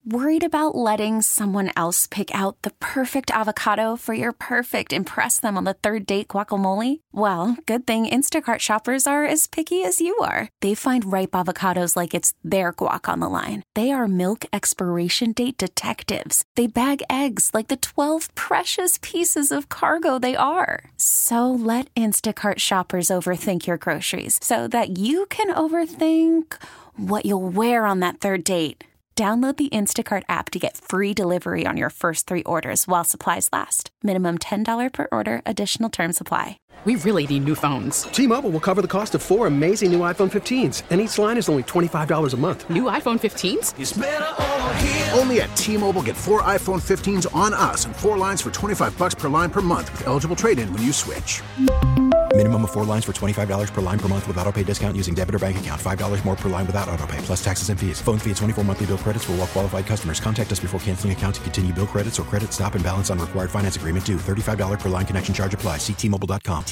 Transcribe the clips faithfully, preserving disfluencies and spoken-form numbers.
Worried about letting someone else pick out the perfect avocado for your perfect impress them on the third date guacamole? Well, good thing Instacart shoppers are as picky as you are. They find ripe avocados like it's their guac on the line. They are milk expiration date detectives. They bag eggs like the twelve precious pieces of cargo they are. So let Instacart shoppers overthink your groceries so that you can overthink what you'll wear on that third date. Download the Instacart app to get free delivery on your first three orders while supplies last. Minimum ten dollars per order. Additional terms apply. We really need new phones. T-Mobile will cover the cost of four amazing new iPhone fifteens, and each line is only twenty-five dollars a month. New iPhone fifteens? It's better over here. Only at T-Mobile, get four iPhone fifteens on us and four lines for twenty-five dollars per line per month with eligible trade-in when you switch. Minimum of four lines for twenty-five dollars per line per month with autopay discount using debit or bank account. five dollars more per line without autopay, plus taxes and fees. Phone fee at twenty-four monthly bill credits for well-qualified customers. Contact us before canceling account to continue bill credits or credit stop and balance on required finance agreement due. thirty-five dollars per line connection charge applies. See T Mobile dot com.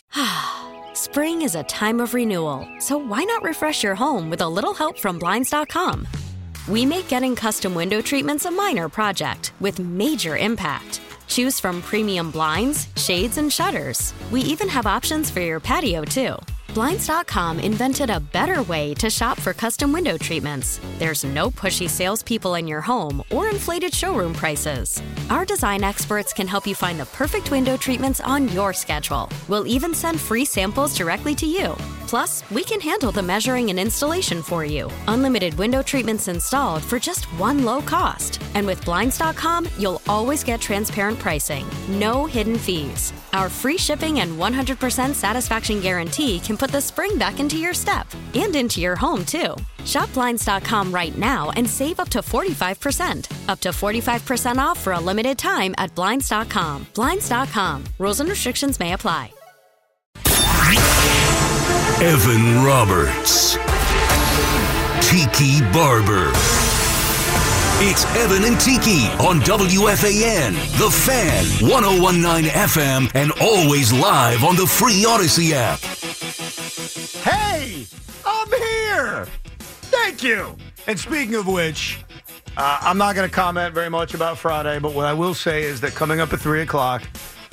Spring is a time of renewal, so why not refresh your home with a little help from Blinds dot com? We make getting custom window treatments a minor project with major impact. Choose from premium blinds, shades, and shutters. We even have options for your patio, too. Blinds dot com invented a better way to shop for custom window treatments. There's no pushy salespeople in your home or inflated showroom prices. Our design experts can help you find the perfect window treatments on your schedule. We'll even send free samples directly to you. Plus, we can handle the measuring and installation for you. Unlimited window treatments installed for just one low cost. And with Blinds dot com, you'll always get transparent pricing. No hidden fees. Our free shipping and one hundred percent satisfaction guarantee can put the spring back into your step and into your home, too. Shop Blinds dot com right now and save up to forty-five percent. Up to forty-five percent off for a limited time at Blinds dot com. Blinds dot com. Rules and restrictions may apply. Evan Roberts. Tiki Barber. It's Evan and Tiki on W F A N, The Fan, one oh one point nine F M, and always live on the free Odyssey app. Hey, I'm here. Thank you. And speaking of which, uh, I'm not going to comment very much about Friday, but what I will say is that coming up at three o'clock,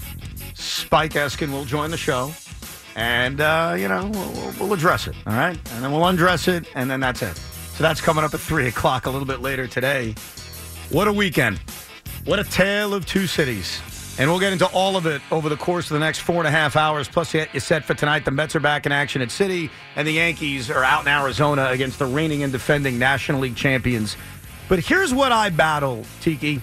Spike Eskin will join the show. And, uh, you know, we'll, we'll address it, all right? And then we'll undress it, and then that's it. So that's coming up at three o'clock a little bit later today. What a weekend. What a tale of two cities. And we'll get into all of it over the course of the next four and a half hours. Plus, you set for tonight. The Mets are back in action at Citi, and the Yankees are out in Arizona against the reigning and defending National League champions. But here's what I battle, Tiki.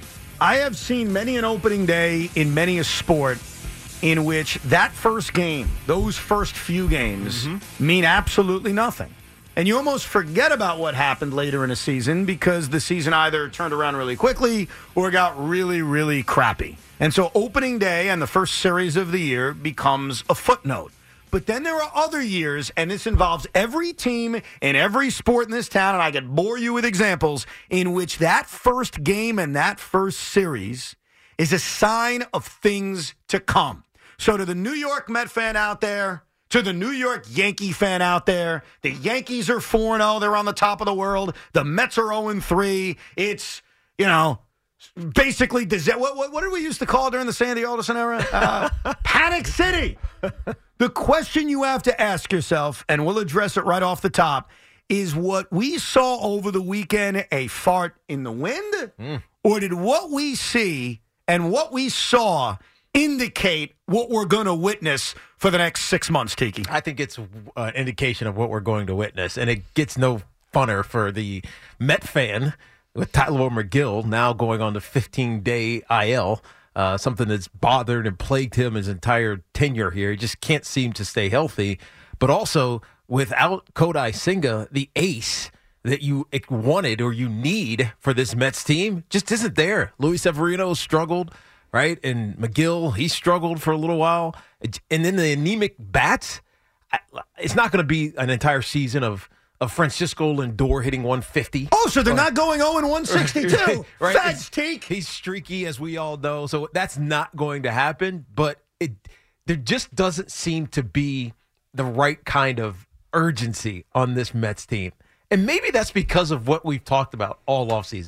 I have seen many an opening day in many a sport in which that first game, those first few games, mm-hmm. mean absolutely nothing. And you almost forget about what happened later in a season because the season either turned around really quickly or got really, really crappy. And so opening day and the first series of the year becomes a footnote. But then there are other years, and this involves every team in every sport in this town, and I could bore you with examples, in which that first game and that first series is a sign of things to come. So to the New York Met fan out there, to the New York Yankee fan out there, the Yankees are four and oh. They're on the top of the world. The Mets are oh and three. It's, you know, basically, what, what, what did we used to call it during the Sandy Alderson era? Uh, Panic City. The question you have to ask yourself, and we'll address it right off the top, is what we saw over the weekend a fart in the wind? Mm. Or did what we see and what we saw indicate what we're going to witness for the next six months, Tiki? I think it's an indication of what we're going to witness, and it gets no funner for the Met fan with Tyler McGill now going on the fifteen-day I L, uh, something that's bothered and plagued him his entire tenure here. He just can't seem to stay healthy. But also, without Kodai Senga, the ace that you wanted or you need for this Mets team just isn't there. Luis Severino struggled. Right? And McGill, he struggled for a little while. And then the anemic bats, it's not going to be an entire season of, of Francisco Lindor hitting one fifty. Oh, so they're or, not going oh and one sixty-two. Right? That's teak. He's streaky, as we all know. So that's not going to happen. But it there just doesn't seem to be the right kind of urgency on this Mets team. And maybe that's because of what we've talked about all offseason.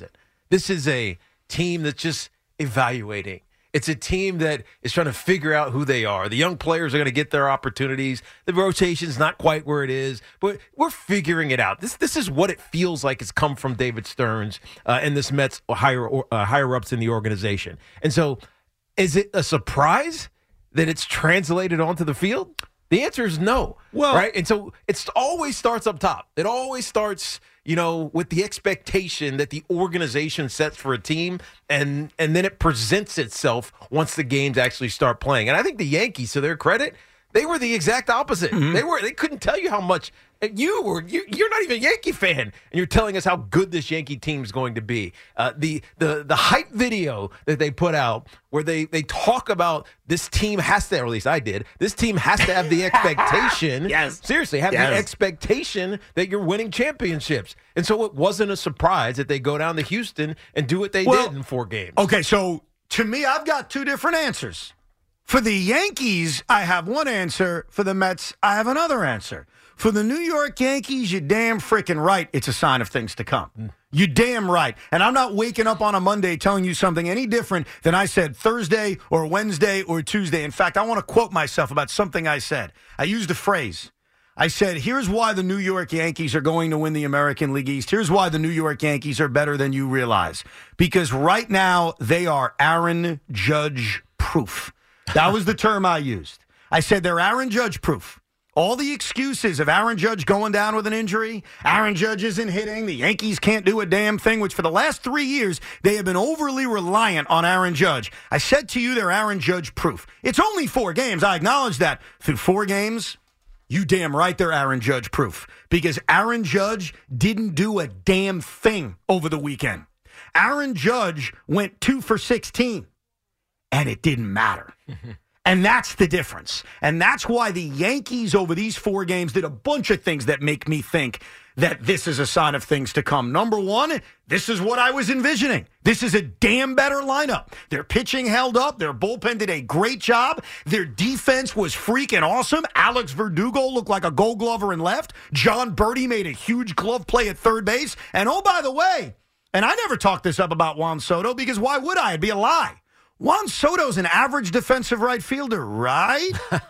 This is a team that's just evaluating. It's a team that is trying to figure out who they are. The young players are going to get their opportunities. The rotation's not quite where it is, but we're figuring it out. This this is what it feels like it's come from David Stearns uh, and this Mets higher uh, higher ups in the organization. And so, is it a surprise that it's translated onto the field? The answer is no. Well, right? And so it always starts up top. It always starts, you know, with the expectation that the organization sets for a team, and and then it presents itself once the games actually start playing. And I think the Yankees, to their credit, they were the exact opposite. Mm-hmm. They were they couldn't tell you how much you were. You, you're not even a Yankee fan, and you're telling us how good this Yankee team is going to be. Uh, the the the hype video that they put out, where they they talk about this team has to, or at least I did. This team has to have the expectation. Yes, seriously, have yes. the expectation that you're winning championships. And so it wasn't a surprise that they go down to Houston and do what they well, did in four games. Okay, so to me, I've got two different answers. For the Yankees, I have one answer. For the Mets, I have another answer. For the New York Yankees, you're damn freaking right. It's a sign of things to come. Mm. You're damn right. And I'm not waking up on a Monday telling you something any different than I said Thursday or Wednesday or Tuesday. In fact, I want to quote myself about something I said. I used a phrase. I said, here's why the New York Yankees are going to win the American League East. Here's why the New York Yankees are better than you realize. Because right now, they are Aaron Judge proof. That was the term I used. I said they're Aaron Judge proof. All the excuses of Aaron Judge going down with an injury, Aaron Judge isn't hitting, the Yankees can't do a damn thing, which for the last three years, they have been overly reliant on Aaron Judge. I said to you, they're Aaron Judge proof. It's only four games. I acknowledge that. Through four games, you damn right they're Aaron Judge proof. Because Aaron Judge didn't do a damn thing over the weekend. Aaron Judge went two for sixteen. And it didn't matter. And that's the difference. And that's why the Yankees over these four games did a bunch of things that make me think that this is a sign of things to come. Number one, this is what I was envisioning. This is a damn better lineup. Their pitching held up. Their bullpen did a great job. Their defense was freaking awesome. Alex Verdugo looked like a gold glover in left. John Birdie made a huge glove play at third base. And oh, by the way, and I never talked this up about Juan Soto because why would I? It'd be a lie. Juan Soto's an average defensive right fielder, right?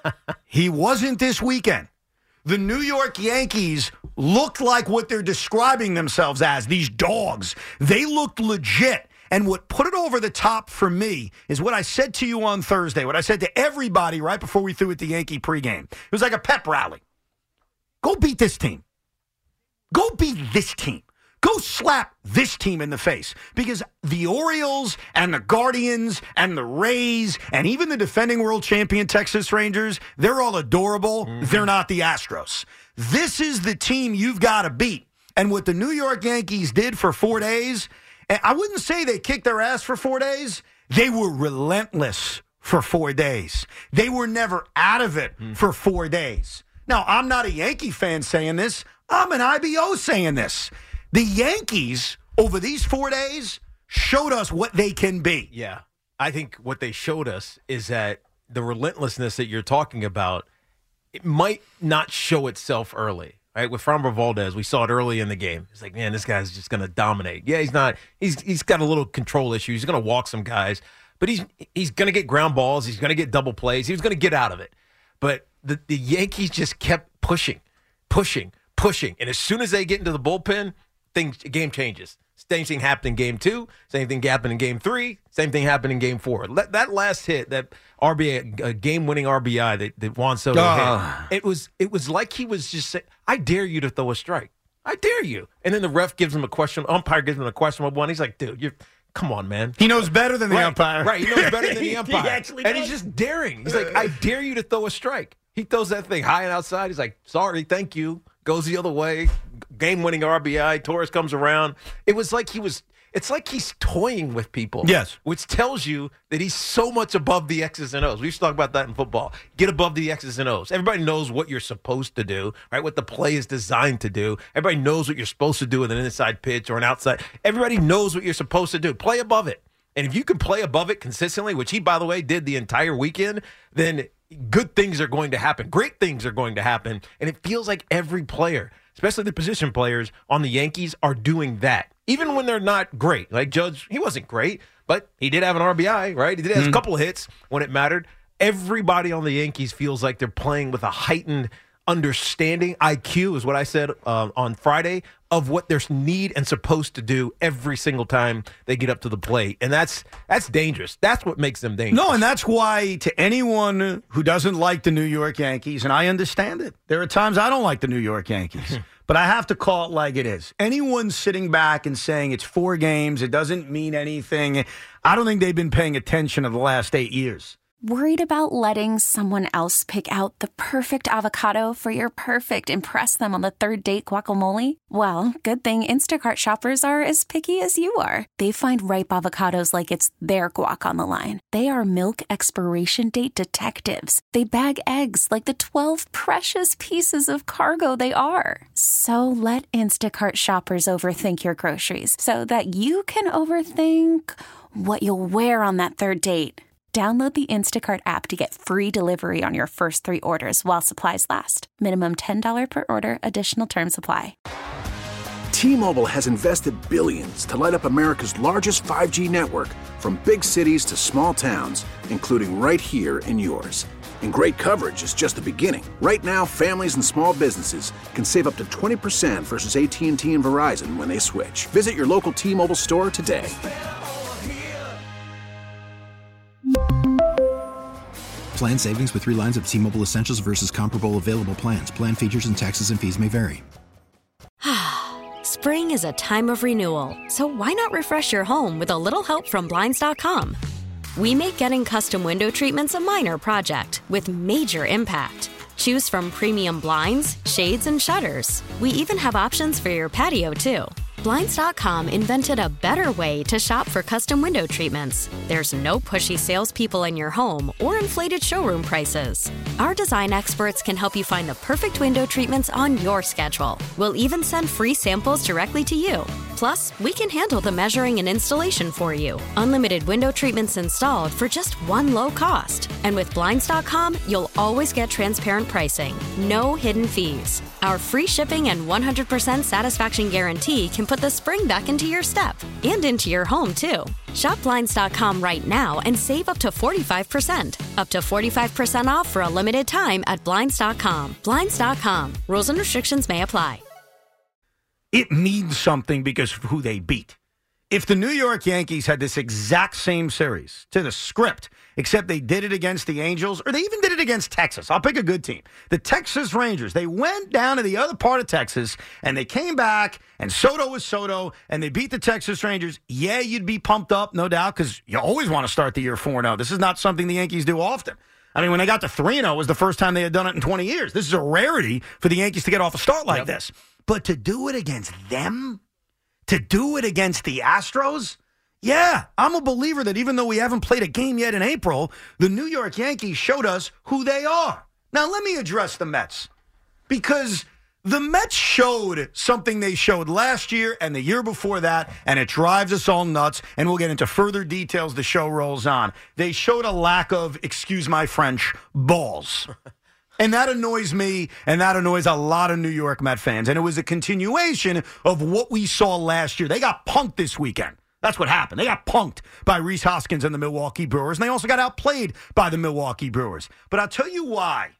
He wasn't this weekend. The New York Yankees looked like what they're describing themselves as, these dogs. They looked legit. And what put it over the top for me is what I said to you on Thursday, what I said to everybody right before we threw at the Yankee pregame. It was like a pep rally. Go beat this team. Go beat this team. Go slap this team in the face, because the Orioles and the Guardians and the Rays and even the defending world champion Texas Rangers, they're all adorable. Mm-hmm. They're not the Astros. This is the team you've got to beat. And what the New York Yankees did for four days, and I wouldn't say they kicked their ass for four days. They were relentless for four days. They were never out of it mm. for four days. Now, I'm not a Yankee fan saying this. I'm an I B O saying this. The Yankees, over these four days, showed us what they can be. Yeah. I think what they showed us is that the relentlessness that you're talking about, it might not show itself early. Right? With Framber Valdez, we saw it early in the game. It's like, man, this guy's just going to dominate. Yeah, he's not. He's He's got a little control issue. He's going to walk some guys. But he's he's going to get ground balls. He's going to get double plays. He was going to get out of it. But the, the Yankees just kept pushing, pushing, pushing. And as soon as they get into the bullpen, things game changes. Same thing happened in game two. Same thing happened in game three. Same thing happened in game four. That, that last hit, that R B I, uh, game-winning R B I that, that Juan Soto uh. hit, it was it was like he was just saying, I dare you to throw a strike. I dare you. And then the ref gives him a question. Umpire gives him a questionable one. He's like, dude, you're come on, man. He knows better than the right, umpire. Right, he knows better than the umpire. He actually and does. he's just daring. He's like, I dare you to throw a strike. He throws that thing high and outside. He's like, sorry, thank you. Goes the other way. Game-winning R B I. Torres comes around. It was like he was – it's like he's toying with people. Yes. Which tells you that he's so much above the X's and O's. We used to talk about that in football. Get above the X's and O's. Everybody knows what you're supposed to do, right? What the play is designed to do. Everybody knows what you're supposed to do with an inside pitch or an outside. Everybody knows what you're supposed to do. Play above it. And if you can play above it consistently, which he, by the way, did the entire weekend, then good things are going to happen. Great things are going to happen. And it feels like every player, especially the position players on the Yankees, are doing that. even when they're not great. Like Judge, he wasn't great, but he did have an R B I, right? He did have mm-hmm. a couple of hits when it mattered. Everybody on the Yankees feels like they're playing with a heightened understanding, I Q is what I said uh, on Friday, of what they're need and supposed to do every single time they get up to the plate. And that's that's dangerous. That's what makes them dangerous. No, and that's why to anyone who doesn't like the New York Yankees, and I understand it, there are times I don't like the New York Yankees, but I have to call it like it is. Anyone sitting back and saying it's four games, it doesn't mean anything, I don't think they've been paying attention to the last eight years. Worried about letting someone else pick out the perfect avocado for your perfect impress them on the third date guacamole? Well, good thing Instacart shoppers are as picky as you are. They find ripe avocados like it's their guac on the line. They are milk expiration date detectives. They bag eggs like the twelve precious pieces of cargo they are. So let Instacart shoppers overthink your groceries so that you can overthink what you'll wear on that third date. Download the Instacart app to get free delivery on your first three orders while supplies last. Minimum ten dollars per order. Additional terms apply. T-Mobile has invested billions to light up America's largest five G network, from big cities to small towns, including right here in yours. And great coverage is just the beginning. Right now, families and small businesses can save up to twenty percent versus A T and T and Verizon when they switch. Visit your local T-Mobile store today. Plan savings with three lines of T-Mobile Essentials versus comparable available plans. Plan features and taxes and fees may vary. Spring is a time of renewal, so why not refresh your home with a little help from Blinds dot com? We make getting custom window treatments a minor project with major impact. Choose from premium blinds, shades, and shutters. We even have options for your patio, too. Blinds dot com invented a better way to shop for custom window treatments. There's no pushy salespeople in your home or inflated showroom prices. Our design experts can help you find the perfect window treatments on your schedule. We'll even send free samples directly to you. Plus, we can handle the measuring and installation for you. Unlimited window treatments installed for just one low cost. And with Blinds dot com, you'll always get transparent pricing. No hidden fees. Our free shipping and one hundred percent satisfaction guarantee can put the spring back into your step and into your home, too. Shop Blinds dot com right now and save up to forty-five percent. Up to forty-five percent off for a limited time at Blinds dot com. Blinds dot com. Rules and restrictions may apply. It means something because of who they beat. If the New York Yankees had this exact same series to the script, except they did it against the Angels, or they even did it against Texas. I'll pick a good team. The Texas Rangers. They went down to the other part of Texas, and they came back, and Soto was Soto, and they beat the Texas Rangers. Yeah, you'd be pumped up, no doubt, because you always want to start the year four and oh. This is not something the Yankees do often. I mean, when they got to three and oh, it was the first time they had done it in twenty years. This is a rarity for the Yankees to get off a start like yep. this. But to do it against them, to do it against the Astros, yeah, I'm a believer that even though we haven't played a game yet in April, the New York Yankees showed us who they are. Now, let me address the Mets, because the Mets showed something they showed last year and the year before that, and it drives us all nuts, and we'll get into further details the show rolls on. They showed a lack of, excuse my French, balls. And that annoys me, and that annoys a lot of New York Met fans. And it was a continuation of what we saw last year. They got punked this weekend. That's what happened. They got punked by Rhys Hoskins and the Milwaukee Brewers, and they also got outplayed by the Milwaukee Brewers. But I'll tell you why.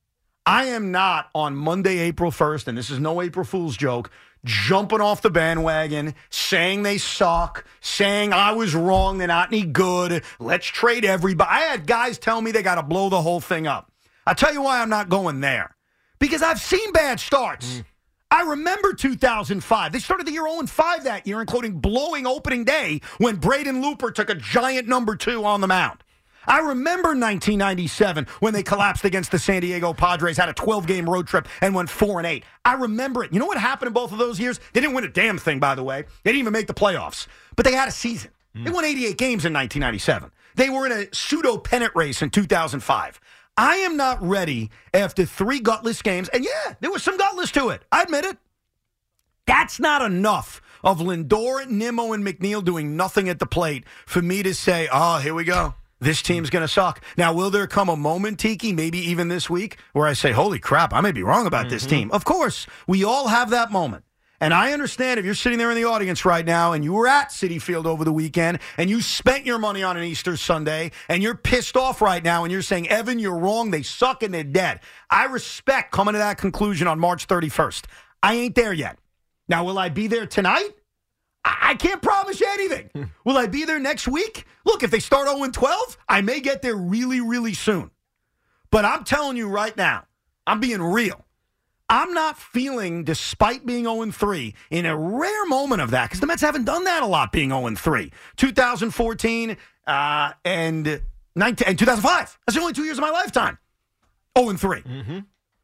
I am not on Monday, April first, and this is no April Fool's joke, jumping off the bandwagon, saying they suck, saying I was wrong, they're not any good, let's trade everybody. I had guys tell me they got to blow the whole thing up. I'll tell you why I'm not going there. Because I've seen bad starts. Mm. I remember two thousand five. They started the year oh and five that year, including blowing opening day when Braden Looper took a giant number two on the mound. I remember nineteen ninety-seven when they collapsed against the San Diego Padres, had a twelve-game road trip, and went four and eight. I remember it. You know what happened in both of those years? They didn't win a damn thing, by the way. They didn't even make the playoffs. But they had a season. Mm. They won eighty-eight games in nineteen ninety-seven. They were in a pseudo-pennant race in two thousand five. I am not ready after three gutless games, and yeah, there was some gutless to it. I admit it. That's not enough of Lindor, Nimmo, and McNeil doing nothing at the plate for me to say, oh, here we go. This team's going to suck. Now, will there come a moment, Tiki, maybe even this week, where I say, holy crap, I may be wrong about mm-hmm. this team? Of course, we all have that moment. And I understand if you're sitting there in the audience right now and you were at Citi Field over the weekend and you spent your money on an Easter Sunday and you're pissed off right now and you're saying, Evan, you're wrong. They suck and they're dead. I respect coming to that conclusion on March thirty-first. I ain't there yet. Now, will I be there tonight? I, I can't promise you anything. Will I be there next week? Look, if they start oh and twelve, I may get there really, really soon. But I'm telling you right now, I'm being real. I'm not feeling, despite being oh and three, in a rare moment of that, because the Mets haven't done that a lot, being oh and three. two thousand fourteen uh, and, nineteen, and two thousand five. That's the only two years of my lifetime. oh and three. Mm-hmm.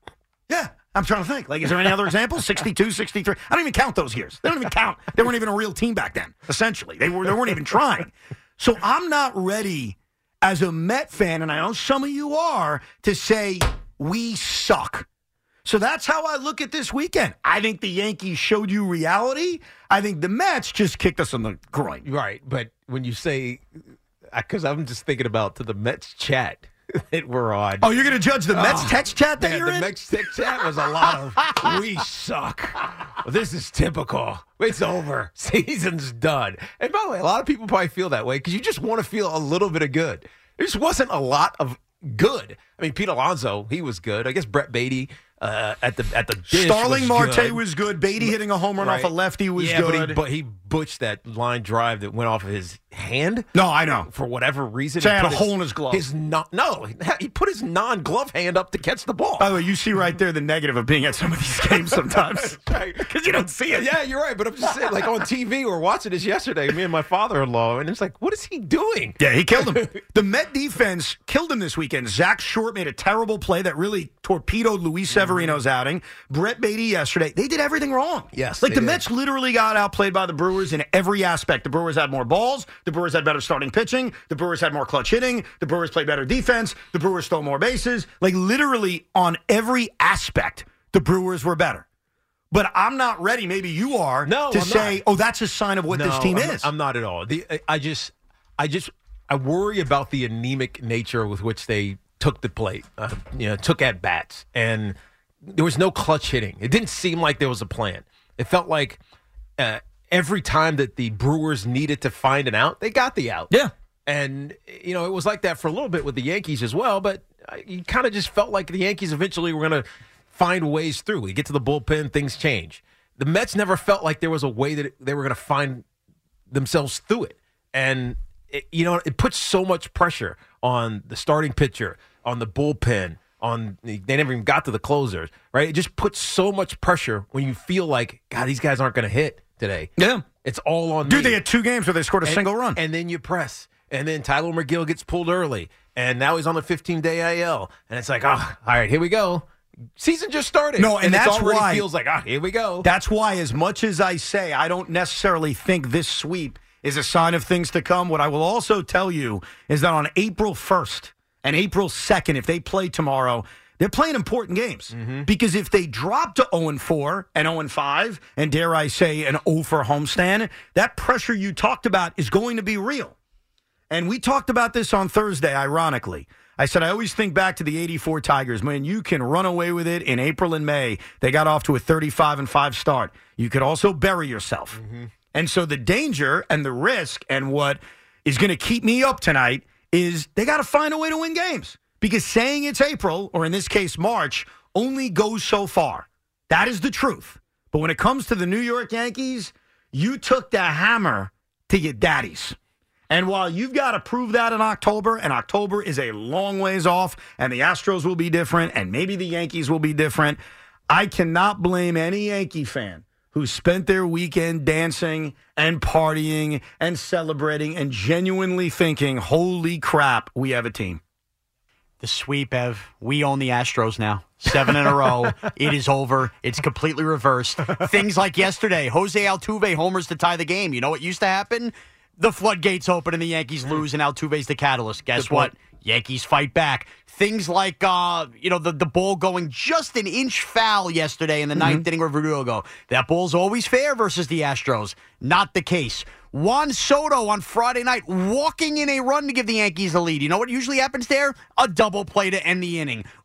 Yeah, I'm trying to think. Like, is there any other examples? sixty-two, sixty-three. I don't even count those years. They don't even count. They weren't even a real team back then, essentially. They, were, they weren't even trying. So I'm not ready as a Met fan, and I know some of you are, to say we suck. So that's how I look at this weekend. I think the Yankees showed you reality. I think the Mets just kicked us in the groin. Right, but when you say, because I'm just thinking about to the Mets chat that we're on. Oh, you're going to judge the Mets oh, text chat that man, you're the in? The Mets text chat was a lot of, we suck. Well, this is typical. It's over. Season's done. And by the way, a lot of people probably feel that way because you just want to feel a little bit of good. There just wasn't a lot of good. I mean, Pete Alonso, he was good. I guess Brett Beatty uh, at the at the dish Starling was Marte good. was good. Beatty hitting a home run Right. off a lefty was yeah, good. But he, but he butched that line drive that went off of his hand. No, I know. For whatever reason. So he he had a put hole in his glove. His non, no, he put his non-glove hand up to catch the ball. By the way, you see right there the negative of being at some of these games sometimes. Because you don't see it. Yeah, you're right. But I'm just saying, like on T V, we were watching this yesterday, me and my father-in-law, and it's like, what is he doing? Yeah, he killed him. The Met defense killed him this weekend. Zach Short made a terrible play that really torpedoed Luis Severino's outing. Brett Beatty yesterday. They did everything wrong. Yes, Like the did. Mets literally got outplayed by the Brewers in every aspect. The Brewers had more balls. The Brewers had better starting pitching. The Brewers had more clutch hitting. The Brewers played better defense. The Brewers stole more bases. Like literally on every aspect, the Brewers were better. But I'm not ready, maybe you are, No, to I'm say, not. oh, that's a sign of what No, this team I'm, is. I'm not at all. The, I just, I just, I worry about the anemic nature with which they took the plate, uh, you know, took at bats, and there was no clutch hitting. It didn't seem like there was a plan. It felt like uh, every time that the Brewers needed to find an out, they got the out. Yeah. And, you know, it was like that for a little bit with the Yankees as well, but you kind of just felt like the Yankees eventually were going to find ways through. You get to the bullpen, things change. The Mets never felt like there was a way that they were going to find themselves through it. And, it, you know, it puts so much pressure on the starting pitcher, on the bullpen, on they never even got to the closers, right? It just puts so much pressure when you feel like, God, these guys aren't going to hit today. Yeah. It's all on Dude, me. they had two games where they scored a And- single run. And then you press. And then Tyler McGill gets pulled early. And now he's on the fifteen-day I L. And it's like, oh, all right, here we go. Season just started. No, and it that's already why- feels like, ah, here we go. That's why, as much as I say, I don't necessarily think this sweep is a sign of things to come. What I will also tell you is that on April first and April second, if they play tomorrow, they're playing important games. Mm-hmm. Because if they drop to oh and four and oh and five, and dare I say an oh for homestand, that pressure you talked about is going to be real. And we talked about this on Thursday, ironically. I said, I always think back to the eighty-four Tigers. Man, you can run away with it in April and May. They got off to a thirty-five and five start. You could also bury yourself. Mm-hmm. And so the danger and the risk and what is going to keep me up tonight is they got to find a way to win games. Because saying it's April, or in this case March, only goes so far. That is the truth. But when it comes to the New York Yankees, you took the hammer to your daddies. And while you've got to prove that in October, and October is a long ways off, and the Astros will be different, and maybe the Yankees will be different, I cannot blame any Yankee fan who spent their weekend dancing and partying and celebrating and genuinely thinking, holy crap, we have a team. The sweep, Ev. We own the Astros now. Seven in a row. It is over. It's completely reversed. Things like yesterday, Jose Altuve homers to tie the game. You know what used to happen? The floodgates open and the Yankees lose, and Altuve's the catalyst. Guess what? Yankees fight back. Things like, uh, you know, the, the ball going just an inch foul yesterday in the mm-hmm. ninth inning of Verdugo. That ball's always fair versus the Astros. Not the case. Juan Soto on Friday night walking in a run to give the Yankees the lead. You know what usually happens there? A double play to end the inning.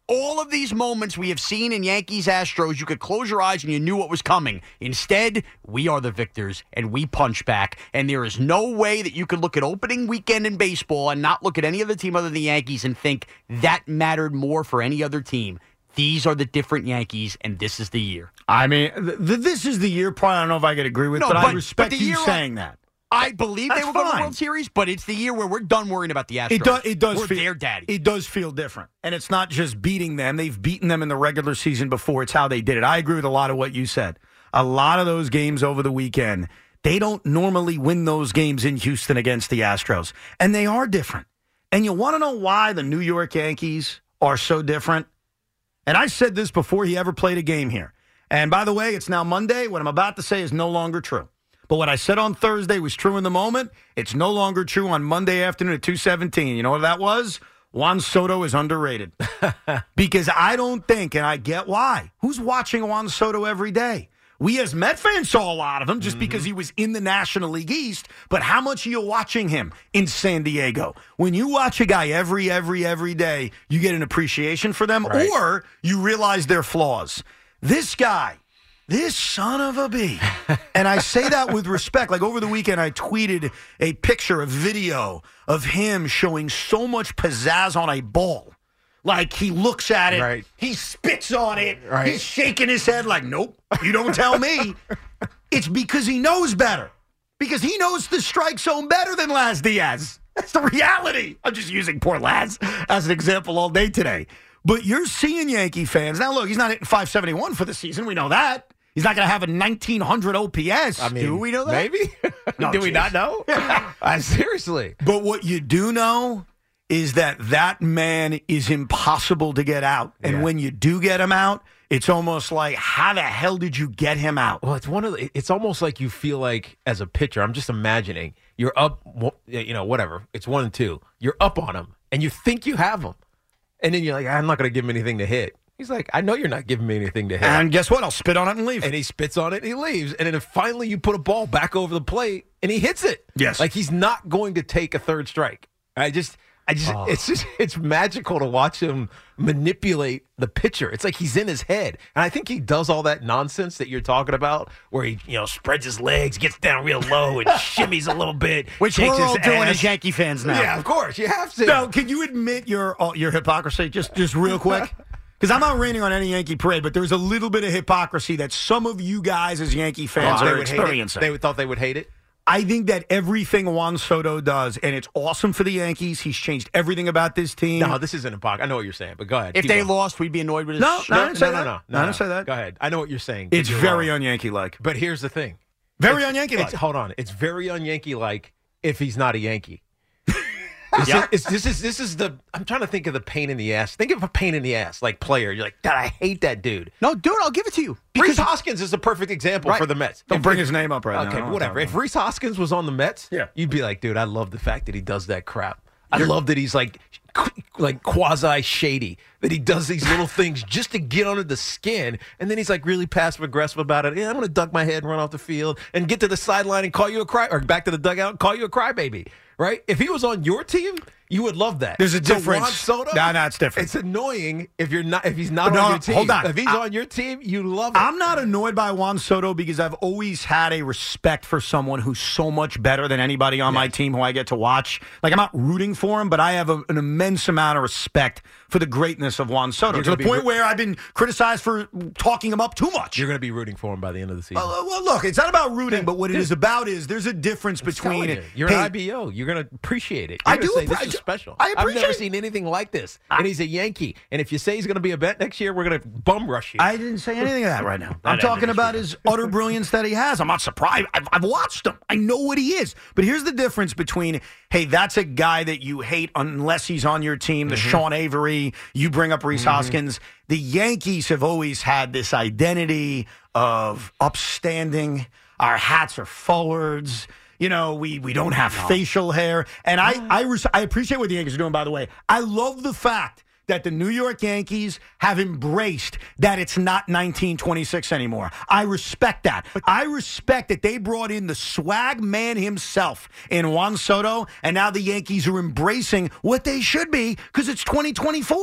All of these moments we have seen in Yankees Astros, you could close your eyes and you knew what was coming. Instead, we are the victors, and we punch back. And there is no way that you could look at opening weekend in baseball and not look at any other team other than the Yankees and think that mattered more for any other team. These are the different Yankees, and this is the year. I mean, th- th- this is the year, probably I don't know if I could agree with, no, but, but I respect but the you year saying that. I believe That's they will go to the fine. World Series, but it's the year where we're done worrying about the Astros. It, do, it does we're feel, their daddy. It does feel different. And it's not just beating them. They've beaten them in the regular season before. It's how they did it. I agree with a lot of what you said. A lot of those games over the weekend, they don't normally win those games in Houston against the Astros. And they are different. And you want to know why the New York Yankees are so different? And I said this before he ever played a game here. And by the way, it's now Monday. What I'm about to say is no longer true. But what I said on Thursday was true in the moment. It's no longer true on Monday afternoon at two seventeen. You know what that was? Juan Soto is underrated. Because I don't think, and I get why. Who's watching Juan Soto every day? We as Met fans saw a lot of him just mm-hmm. because he was in the National League East. But how much are you watching him in San Diego? When you watch a guy every, every, every day, you get an appreciation for them right. or you realize their flaws. This guy, this son of a bee, and I say that with respect. Like over the weekend, I tweeted a picture, a video of him showing so much pizzazz on a ball. Like he looks at it, right. he spits on it, right. he's shaking his head like, nope, you don't tell me. It's because he knows better. Because he knows the strike zone better than Laz Diaz. That's the reality. I'm just using poor Laz as an example all day today. But you're seeing Yankee fans. Now, look, he's not hitting five seventy-one for the season. We know that. He's not going to have a nineteen hundred O P S. I mean, do we know that? Maybe. No, do we geez. not know? uh, seriously. But what you do know is that that man is impossible to get out. And yeah. when you do get him out, it's almost like, how the hell did you get him out? Well, it's one of the, it's almost like you feel like as a pitcher, I'm just imagining, you're up, you know, whatever. It's one and two. You're up on him, and you think you have him. And then you're like, I'm not going to give him anything to hit. He's like, I know you're not giving me anything to hit. And guess what? I'll spit on it and leave. And he spits on it and he leaves. And then finally you put a ball back over the plate and he hits it. Yes. Like he's not going to take a third strike. I just, I just, Oh. it's just, it's magical to watch him manipulate the pitcher. It's like he's in his head. And I think he does all that nonsense that you're talking about where he, you know, spreads his legs, gets down real low and shimmies a little bit. Which shakes we're all his doing ass. as Yankee fans now. Yeah, of course. You have to. No, can you admit your uh, your hypocrisy just, just real quick? Because I'm not raining on any Yankee parade, but there's a little bit of hypocrisy that some of you guys as Yankee fans Oh, they are would hate it? experiencing. They thought they would hate it? I think that everything Juan Soto does, and it's awesome for the Yankees. He's changed everything about this team. No, this isn't a pocket. I know what you're saying, but go ahead. If Keep they going. lost, we'd be annoyed with his No, sh- no, I didn't say no, that. no, no, No, I didn't say that. Go ahead. I know what you're saying. It's You're very wrong. un-Yankee-like. But here's the thing. Very It's- un-Yankee-like. it's- Hold on. It's very un-Yankee-like if he's not a Yankee. It's, Yeah. it's, this is this is the. I'm trying to think of the pain in the ass. Think of a pain in the ass like player. You're like, God, I hate that dude. No, dude, I'll give it to you. Reese Hoskins is the perfect example Right. for the Mets. Don't If- bring his name up right now. I Okay, don't know whatever. what I'm If talking Reese Hoskins was on the Mets, Yeah. you'd be like, dude, I love the fact that he does that crap. I love that he's like, qu- like quasi shady. That he does these little things just to get under the skin, and then he's like really passive aggressive about it. Yeah, I'm going to duck my head and run off the field and get to the sideline and call you a cry, or back to the dugout and call you a crybaby. Right? If he was on your team, you would love that. There's a So difference. Juan Soto, No, no, it's different. It's annoying if you're not if he's not No, on your team. hold on. If he's I- on your team, you love it. I'm not annoyed by Juan Soto because I've always had a respect for someone who's so much better than anybody on my team who I get to watch. Like, I'm not rooting for him, but I have a, an immense amount of respect for the greatness of Juan Soto You're to the gonna be point ro- where I've been criticized for talking him up too much. You're going to be rooting for him by the end of the season. Well, well, look, it's not about rooting, but what it is about is there's a difference I'm telling between. you, you're hey, an I B O. You're going to appreciate it. I You're gonna do say, appre- this is special. I I've never appreciate- seen anything like this. And he's a Yankee. And if you say he's going to be a bet next year, we're going to bum rush you. I didn't say anything of that right now. I'm That talking ended about this his utter brilliance that he has. I'm not surprised. I've, I've watched him. I know what he is. But here's the difference between, hey, that's a guy that you hate unless he's on your team, the Mm-hmm. Sean Avery, you bring up Reese Hoskins. The Yankees have always had this identity of upstanding. Our hats are forwards. You know, we, we don't have facial hair. And I, I, res- I appreciate what the Yankees are doing, by the way. I love the fact that the New York Yankees have embraced that it's not nineteen twenty-six anymore. I respect that. I respect that they brought in the swag man himself in Juan Soto, and now the Yankees are embracing what they should be because it's twenty twenty-four.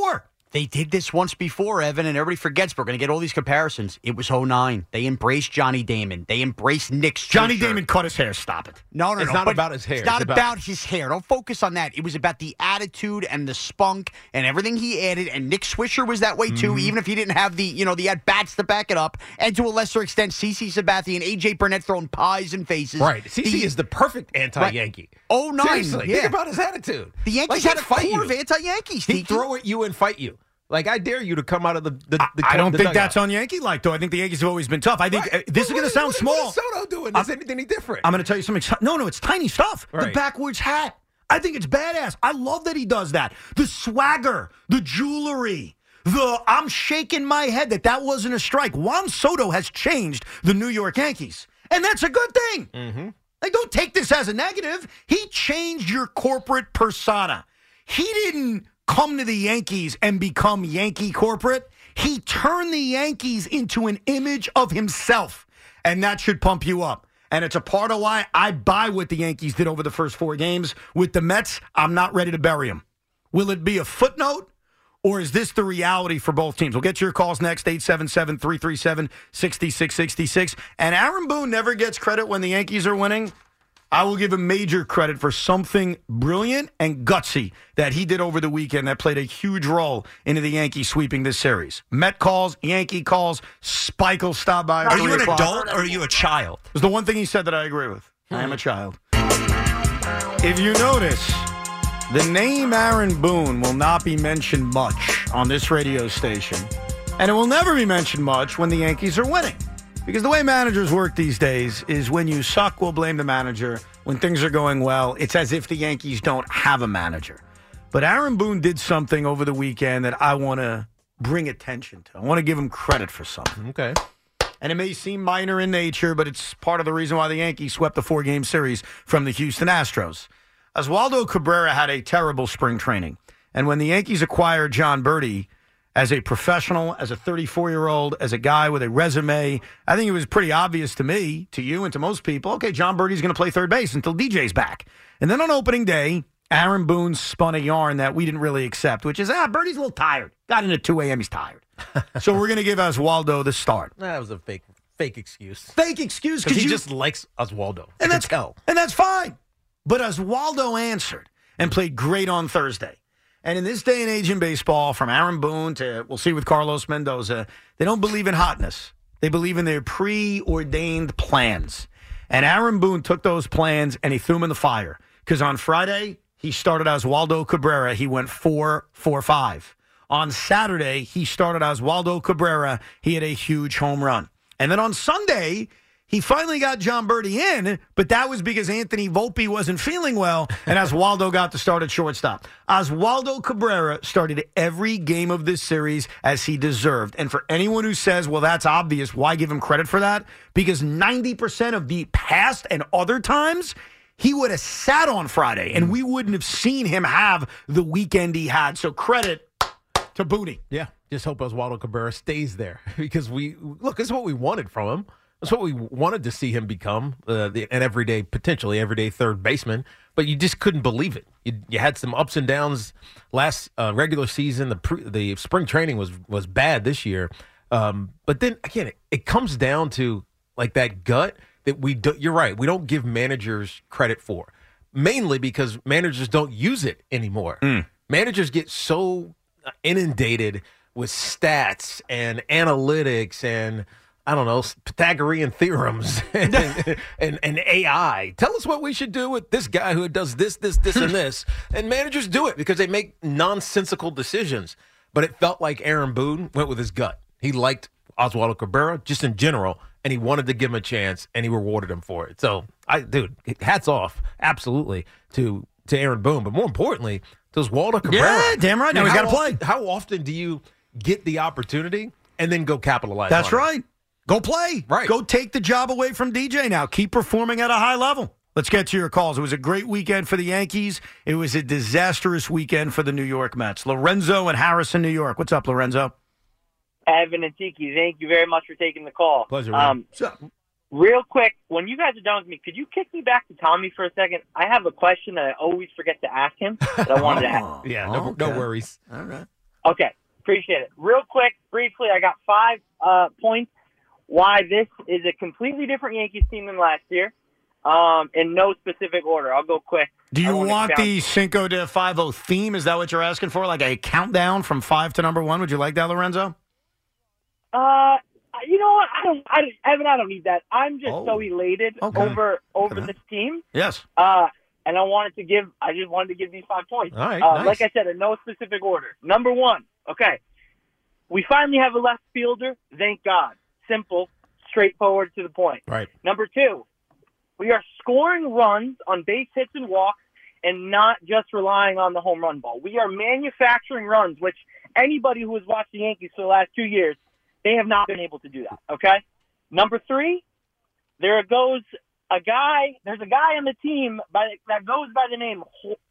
They did this once before, Evan, and everybody forgets. But we're going to get all these comparisons. It was oh nine. They embraced Johnny Damon. They embraced Nick Swisher. Johnny Damon cut his hair. Stop it. No, no, It's no. not but about his hair. It's not It's about, about- his hair. Don't focus on that. It was about the attitude and the spunk and everything he added. And Nick Swisher was that way too, Mm-hmm. even if he didn't have the, you know, the at bats to back it up. And to a lesser extent, CeCe Sabathia, A J Burnett throwing pies and faces. Right. CeCe The- is the perfect anti-Yankee. oh nine. Seriously, Yeah. think about his attitude. The Yankees Like, had a he'd fight core you. of anti-Yankees. He'd Tiki. throw at you and fight you. Like, I dare you to come out of the. the, the I don't the think dugout. that's on Yankee-like, though. I think the Yankees have always been tough. I think Right. uh, this is What- going to sound what- small. What is Soto doing? Is anything any different? I'm going to tell you something. No, no, it's tiny stuff. The Right. backwards hat. I think it's badass. I love that he does that. The swagger, the jewelry, the I'm shaking my head that that wasn't a strike. Juan Soto has changed the New York Yankees, and that's a good thing. Mm-hmm. Like, don't take this as a negative. He changed your corporate persona. He didn't come to the Yankees and become Yankee corporate. He turned the Yankees into an image of himself, and that should pump you up. And it's a part of why I buy what the Yankees did over the first four games. With the Mets, I'm not ready to bury them. Will it be a footnote, or is this the reality for both teams? We'll get your calls next, eight seven seven, three three seven, six six six six. And Aaron Boone never gets credit when the Yankees are winning. I will give him major credit for something brilliant and gutsy that he did over the weekend that played a huge role into the Yankees sweeping this series. Met calls, Yankee calls, Spike will stop by. at Are you three an o'clock. adult or are you a child? It was the one thing he said that I agree with. I am a child. If you notice, the name Aaron Boone will not be mentioned much on this radio station, and it will never be mentioned much when the Yankees are winning. Because the way managers work these days is when you suck, we'll blame the manager. When things are going well, it's as if the Yankees don't have a manager. But Aaron Boone did something over the weekend that I want to bring attention to. I want to give him credit for something. Okay. And it may seem minor in nature, but it's part of the reason why the Yankees swept the four-game series from the Houston Astros. Oswaldo Cabrera had a terrible spring training. And when the Yankees acquired John Birdie as a professional, as a thirty-four-year-old, as a guy with a resume, I think it was pretty obvious to me, to you, and to most people, okay, John Birdie's going to play third base until D J's back. And then on opening day, Aaron Boone spun a yarn that we didn't really accept, which is, ah, Birdie's a little tired. Got in at two a.m., he's tired. So we're going to give Oswaldo the start. That was a fake fake excuse. Fake excuse Because because he you just likes Oswaldo. I and can that's tell. and that's fine. But Oswaldo answered and played great on Thursday. And in this day and age in baseball, from Aaron Boone to we'll see with Carlos Mendoza, they don't believe in hotness. They believe in their preordained plans. And Aaron Boone took those plans and he threw them in the fire. Because on Friday, he started Oswaldo Cabrera. He went four, four, five. On Saturday, he started Oswaldo Cabrera. He had a huge home run. And then on Sunday, he finally got John Birdie in, but that was because Anthony Volpe wasn't feeling well, and Oswaldo got to start at shortstop. Oswaldo Cabrera started every game of this series as he deserved. And for anyone who says, well, that's obvious, why give him credit for that? Because ninety percent of the past and other times, he would have sat on Friday, and we wouldn't have seen him have the weekend he had. So credit to Booney. Yeah, just hope Oswaldo Cabrera stays there because we look. This is what we wanted from him. That's what we wanted to see him become, uh, the, an everyday, potentially everyday third baseman. But you just couldn't believe it. You, you had some ups and downs last uh, regular season. The pre, the spring training was was bad this year. Um, but then again, it, it comes down to like that gut that we do, you're right. We don't give managers credit for, mainly because managers don't use it anymore. Mm. Managers get so inundated with stats and analytics and I don't know, Pythagorean theorems and, and, and A I. Tell us what we should do with this guy who does this, this, this, and this. And managers do it because they make nonsensical decisions. But it felt like Aaron Boone went with his gut. He liked Oswaldo Cabrera just in general, and he wanted to give him a chance, and he rewarded him for it. So, I, dude, hats off, absolutely, to to Aaron Boone. But more importantly, to Oswaldo Cabrera. Yeah, damn right. Now he's got to play. How often do you get the opportunity and then go capitalize That's on it? right. Go play. Right. Go take the job away from D J now. Keep performing at a high level. Let's get to your calls. It was a great weekend for the Yankees. It was a disastrous weekend for the New York Mets. Lorenzo in Harrison, New York. What's up, Lorenzo? Evan and Tiki, thank you very much for taking the call. Pleasure. Um, real quick, when you guys are done with me, could you kick me back to Tommy for a second? I have a question that I always forget to ask him that I wanted to ask. Yeah, no, Okay. no worries. All right. Okay. Appreciate it. Real quick, briefly, I got five uh, points why this is a completely different Yankees team than last year, um, in no specific order. I'll go quick. Do you want expound. the Cinco de Five-O theme? Is that what you're asking for? Like a countdown from five to number one? Would you like that, Lorenzo? Uh, you know what? I don't, I don't, Evan, I don't need that. I'm just Oh. so elated Okay. over over Okay. this team. Yes. Uh, and I wanted to give, I just wanted to give these five points. All right, Uh, nice. Like I said, in no specific order. Number one, okay. We finally have a left fielder. Thank God. Simple, straightforward, to the point. Right. Number two, we are scoring runs on base hits and walks and not just relying on the home run ball. We are manufacturing runs, which anybody who has watched the Yankees for the last two years, they have not been able to do that, okay? Number three, there goes a guy, there's a guy on the team by, that goes by the name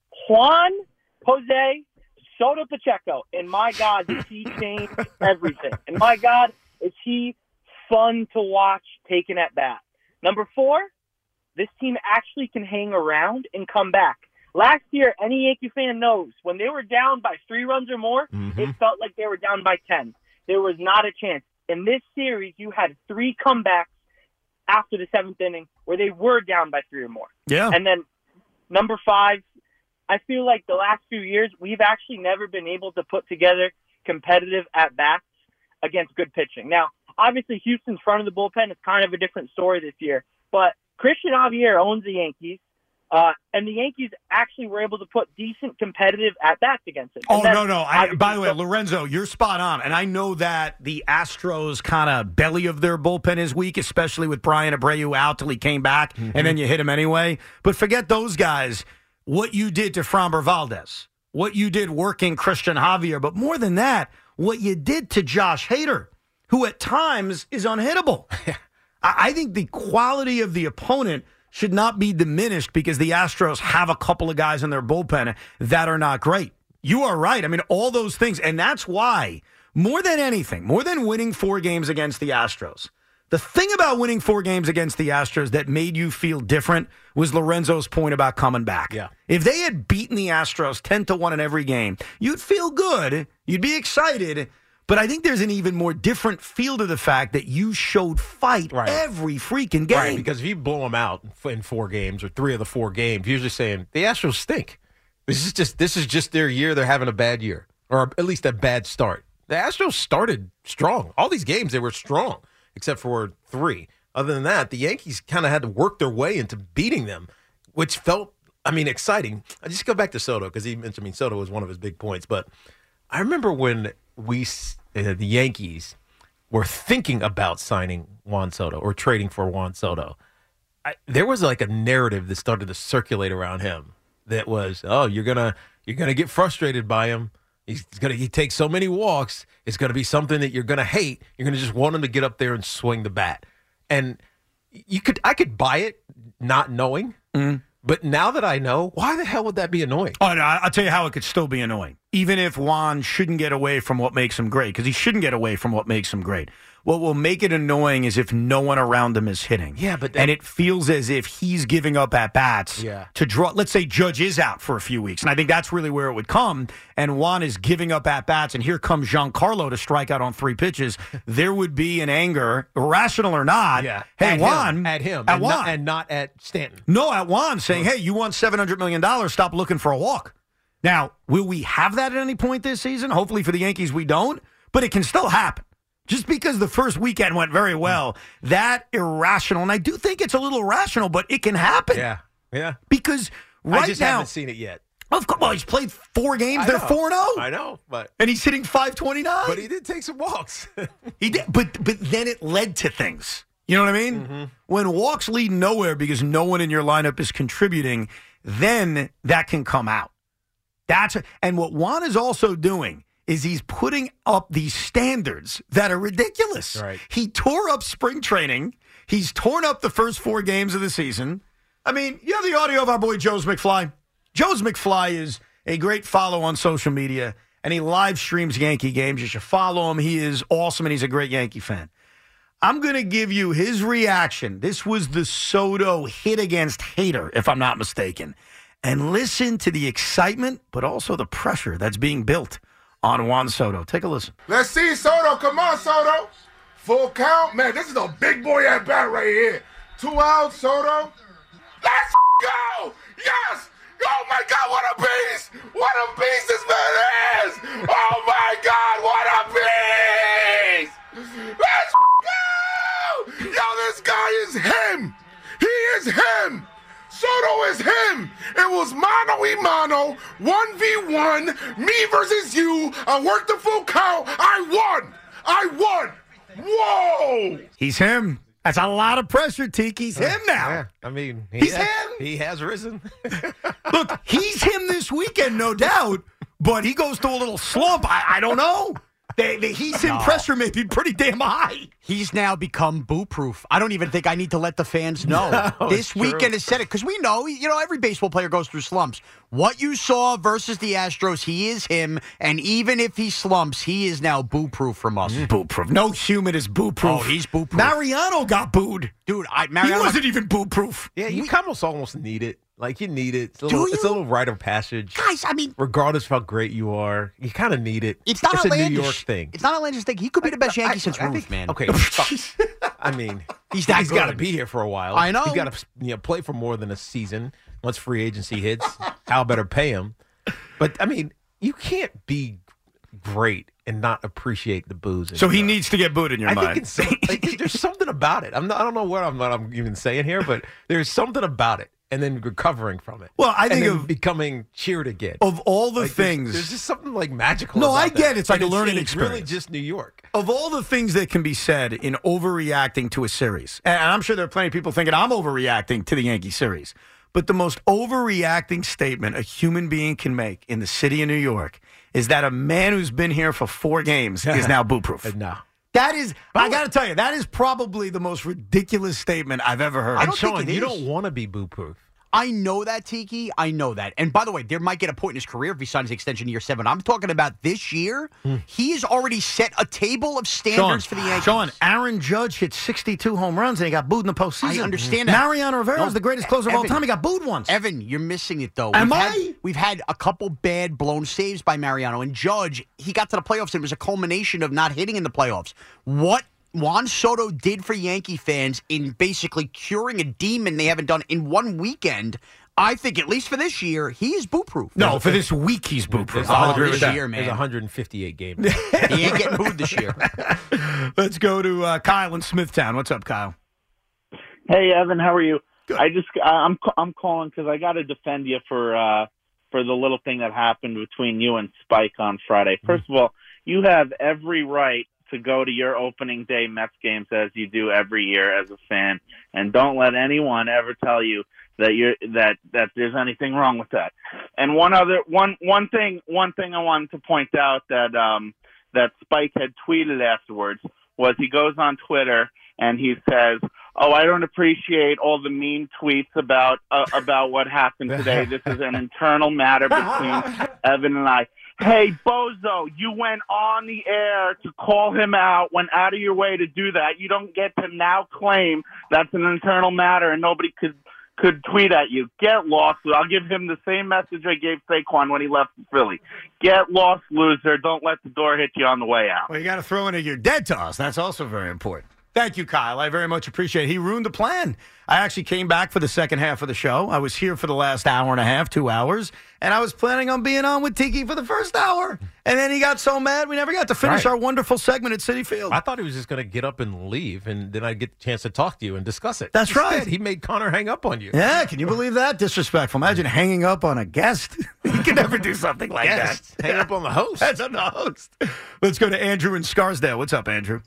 Juan Jose Soto Pacheco, and my God, does he change everything. And my God, is he fun to watch taking at bat. Number four, this team actually can hang around and come back. Last year, any Yankee fan knows, when they were down by three runs or more, Mm-hmm. it felt like they were down by ten. There was not a chance. In this series, you had three comebacks after the seventh inning where they were down by three or more. Yeah. And then number five, I feel like the last few years, we've actually never been able to put together competitive at-bats against good pitching. Now, obviously, Houston's front of the bullpen is kind of a different story this year, but Christian Javier owns the Yankees, uh, and the Yankees actually were able to put decent competitive at-bats against him. Oh, And then, no, no. I, obviously, by the way, so- Lorenzo, you're spot on. And I know that the Astros kind of belly of their bullpen is weak, especially with Brian Abreu out till he came back, Mm-hmm. and then you hit him anyway. But forget those guys. What you did to Framber Valdez, what you did working Christian Javier, but more than that, what you did to Josh Hader, who at times is unhittable. I I think the quality of the opponent should not be diminished because the Astros have a couple of guys in their bullpen that are not great. You are right. I mean, all those things. And that's why, more than anything, more than winning four games against the Astros, the thing about winning four games against the Astros that made you feel different was Lorenzo's point about coming back. Yeah. If they had beaten the Astros ten to one in every game, you'd feel good. You'd be excited. But I think there's an even more different feel to the fact that you showed fight Right. every freaking game. Right, because if you blow them out in four games or three of the four games, you're just saying the Astros stink. This is just this is just their year. They're having a bad year, or at least a bad start. The Astros started strong. All these games they were strong, except for three. Other than that, the Yankees kind of had to work their way into beating them, which felt, I mean, exciting. I just go back to Soto because he mentioned, I mean, Soto was one of his big points. But I remember when we, uh, the Yankees, were thinking about signing Juan Soto or trading for Juan Soto. I, there was like a narrative that started to circulate around him that was, oh, you're gonna you're gonna get frustrated by him. He's gonna he takes so many walks. It's gonna be something that you're gonna hate. You're gonna just want him to get up there and swing the bat. And you could I could buy it, not knowing. Mm-hmm. But now that I know, why the hell would that be annoying? Oh, no, I'll tell you how it could still be annoying. Even if Juan shouldn't get away from what makes him great, because he shouldn't get away from what makes him great. What will make it annoying is if no one around him is hitting. Yeah, but that- and it feels as if he's giving up at bats Yeah. to draw. Let's say Judge is out for a few weeks, and I think that's really where it would come. And Juan is giving up at bats, and here comes Giancarlo to strike out on three pitches. There would be an anger, irrational or not. Yeah. Hey, at Juan, him, at him, at and, Juan, not, and not at Stanton. no, at Juan saying, "Hey, you won seven hundred million dollars. Stop looking for a walk." Now, will we have that at any point this season? Hopefully for the Yankees, we don't. But it can still happen. Just because the first weekend went very well, that irrational, and I do think it's a little irrational, but it can happen. Yeah, yeah. Because right I just now, haven't seen it yet. of course, well, he's played four games. I They're know. four and oh. I know, but And he's hitting five twenty-nine. but he did take some walks. He did, but but then it led to things. You know what I mean? Mm-hmm. When walks lead nowhere because no one in your lineup is contributing, then that can come out. That's and what Juan is also doing is he's putting up these standards that are ridiculous. Right. He tore up spring training. He's torn up the first four games of the season. I mean, you have the audio of our boy Joe's McFly. Joe's McFly is a great follow on social media, and he live streams Yankee games. You should follow him. He is awesome, and he's a great Yankee fan. I'm going to give you his reaction. This was the Soto hit against Hader, if I'm not mistaken. And listen to the excitement, but also the pressure that's being built on Juan Soto. Take a listen. Let's see Soto. Come on, Soto. Full count. Man, this is a big boy at bat right here. Two outs, Soto. Let's go. Yes. Oh, my God, what a beast. What a beast this man is. Oh, my God, what a beast. Let's go. Yo, this guy is him. He is him. Soto is him. It was mano y mano, one v one, me versus you. I worked the full count. I won. I won. Whoa. He's him. That's a lot of pressure, Tiki. He's him now. Yeah, I mean, he he's has, him. He has risen. Look, he's him this weekend, no doubt, but he goes through a little slump. I, I don't know. They, they, he's him No. pressure may be pretty damn high. He's now become boo-proof. I don't even think I need to let the fans know. No, this it's true. weekend has said it because we know, you know, every baseball player goes through slumps. What you saw versus the Astros, he is him, and even if he slumps, he is now boo-proof from us. Mm. Boo-proof. No human is boo-proof. Oh, he's boo-proof. Mariano got booed. Dude, I, Mariano he wasn't even boo-proof. Yeah, you almost almost need it. Like, you need it. It's a Do little, you? it's a little rite of passage. Guys, I mean, Regardless of how great you are, you kind of need it. it's not it's outlandish. a New York thing. It's not outlandish thing. He could be the best Yankee since I Ruth, think- man. Okay, I mean, He's that he's got to good. be here for a while. I know. He's got to you know, play for more than a season. Once free agency hits, Al better pay him. But, I mean, you can't be great and not appreciate the booze. So he needs to get booed in your I mind. think it's some, like, there's something about it. I'm not, I don't know what I'm, what I'm even saying here, but there's something about it, and then recovering from it. Well, I and think then of- becoming cheered again. of all the Like, there's- things. there's, just something like magical. No, about I that. get it. It's like And a learning it's really experience. just New York. Of all the things that can be said in overreacting to a series, and I'm sure there are plenty of people thinking I'm overreacting to the Yankee series, but the most overreacting statement a human being can make in the city of New York is that a man who's been here for four games is now boo-proof. No. That is, I got to tell you, that is probably the most ridiculous statement I've ever heard. I And don't think Sean, it you is. don't want to be boo-proof. I know that, Tiki. I know that. And by the way, there might get a point in his career if he signs the extension year seven. I'm talking about this year. He has already set a table of standards for the Yankees. Sean, Aaron Judge hit sixty-two home runs and he got booed in the postseason. I understand that. Mariano Rivera is No, the greatest closer of all Evan, time. He got booed once. Evan, you're missing it, though. Am we've I? Had, we've had a couple bad blown saves by Mariano. And Judge, he got to the playoffs, and it was a culmination of not hitting in the playoffs. What Juan Soto did for Yankee fans in basically curing a demon they haven't done in one weekend, I think, at least for this year, he is boo-proof. No, for this week he's boo-proof. There's I'll Oh, agree this with that. year, man. There's one hundred fifty-eight games. He ain't getting booed this year. Let's go to uh, Kyle in Smithtown. What's up, Kyle? Hey, Evan, how are you? Good. I just I'm I'm calling because I got to defend you for uh, for the little thing that happened between you and Spike on Friday. First of all, you have every right to go to your opening day Mets games as you do every year as a fan, and don't let anyone ever tell you that you're that that there's anything wrong with that. And one other one one thing one thing I wanted to point out that um, that Spike had tweeted afterwards was he goes on Twitter and he says, "Oh, I don't appreciate all the mean tweets about uh, about what happened today. This is an internal matter between Evan and I." Hey, Bozo, you went on the air to call him out, went out of your way to do that. You don't get to now claim that's an internal matter and nobody could could tweet at you. Get lost. I'll give him the same message I gave Saquon when he left Philly. Get lost, loser. Don't let the door hit you on the way out. Well, you got to throw in a you're dead to us. That's also very important. Thank you, Kyle. I very much appreciate it. He ruined the plan. I actually came back for the second half of the show. I was here for the last hour and a half, two hours, and I was planning on being on with Tiki for the first hour. And then he got so mad we never got to finish Right. our wonderful segment at Citi Field. I thought he was just going to get up and leave, and then I'd get the chance to talk to you and discuss it. That's Instead, right. He made Connor hang up on you. Yeah, can you believe that? Disrespectful. Imagine hanging up on a guest. You can never do something like Guest. that. Hang up on the host. That's on the host. Let's go to Andrew in Scarsdale. What's up, Andrew?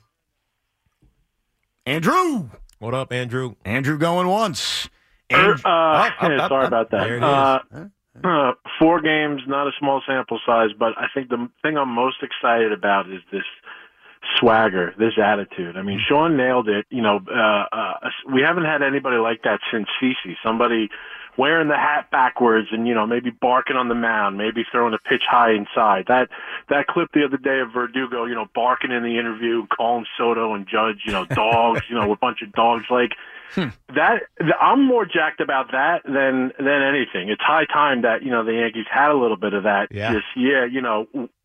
Andrew. What up, Andrew? Andrew going once. Er, Andrew- uh, up, up, yeah, up, sorry up. about that. There it Uh, is. uh, four games, not a small sample size, but I think the thing I'm most excited about is this swagger, this attitude. I mean, Sean nailed it. You know, uh, uh, we haven't had anybody like that since CeCe. Somebody wearing the hat backwards and, you know, maybe barking on the mound, maybe throwing a pitch high inside. That that clip the other day of Verdugo, you know, barking in the interview, calling Soto and Judge, you know, dogs, you know, a bunch of dogs. Like, Hmm. that, I'm more jacked about that than than anything. It's high time that, you know, the Yankees had a little bit of that Yeah. this year. You know, you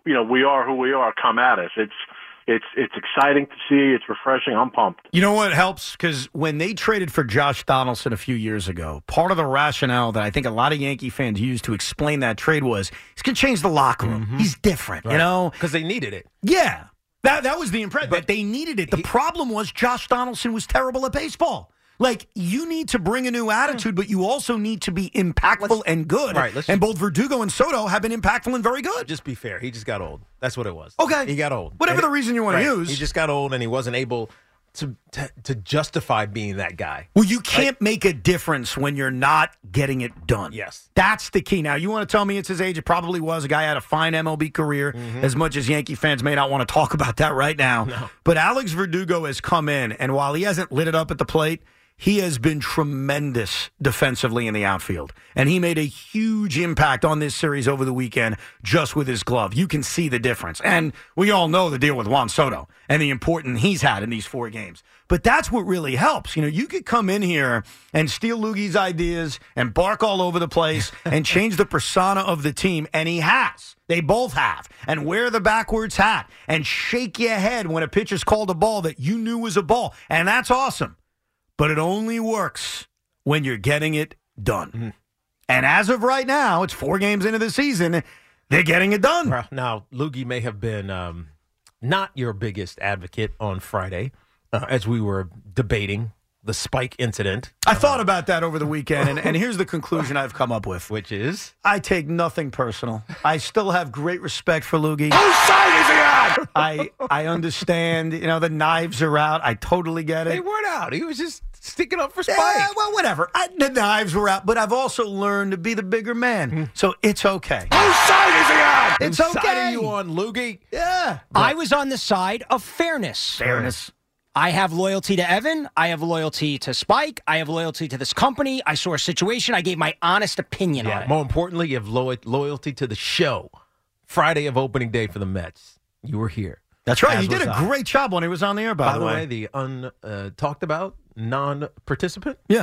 you know, we are who we are come at us. It's it's it's exciting to see. It's refreshing. I'm pumped. You know what helps? Because when they traded for Josh Donaldson a few years ago, part of the rationale that I think a lot of Yankee fans used to explain that trade was he's going to change the locker room. Mm-hmm. He's different, right. you know? Because they needed it. Yeah. That that was the impression, that they needed it. The he, problem was Josh Donaldson was terrible at baseball. Like, you need to bring a new attitude, but you also need to be impactful and good. Right, let's and just, both Verdugo and Soto have been impactful and very good. Just be fair. He just got old. That's what it was. Okay. He got old. Whatever and the reason you want right, to use. He just got old, and he wasn't able to to, to justify being that guy. Well, you can't right? make a difference when you're not getting it done. Yes. That's the key. Now, you want to tell me it's his age? It probably was. A guy had a fine M L B career, mm-hmm. as much as Yankee fans may not want to talk about that right now. No. But Alex Verdugo has come in, and while he hasn't lit it up at the plate, he has been tremendous defensively in the outfield. And he made a huge impact on this series over the weekend just with his glove. You can see the difference. And we all know the deal with Juan Soto and the importance he's had in these four games. But that's what really helps. You know, you could come in here and steal Loogie's ideas and bark all over the place and change the persona of the team, and he has. They both have. And wear the backwards hat and shake your head when a pitcher's called a ball that you knew was a ball. And that's awesome. But it only works when you're getting it done. Mm-hmm. And as of right now, it's four games into the season, they're getting it done. Well, now, Loogie may have been um, not your biggest advocate on Friday uh, as we were debating the Spike incident. I thought about that over the weekend, and, and here's the conclusion I've come up with. Which is? I take nothing personal. I still have great respect for Loogie. Whose side is he on? I, I understand, you know, the knives are out. I totally get it. They weren't out. He was just sticking up for Spike. Yeah, well, whatever. I, the knives were out, but I've also learned to be the bigger man, so it's okay. Whose side is he on? It's Whose okay. side are you on, Loogie? Yeah. I was on the side of fairness. Fairness. I have loyalty to Evan. I have loyalty to Spike. I have loyalty to this company. I saw a situation. I gave my honest opinion Yeah, on it. more importantly, you have lo- loyalty to the show. Friday of opening day for the Mets. You were here. That's right. As He did a I. great job when he was on the air, by, By the the way. way, the un-talked uh, about non-participant? Yeah.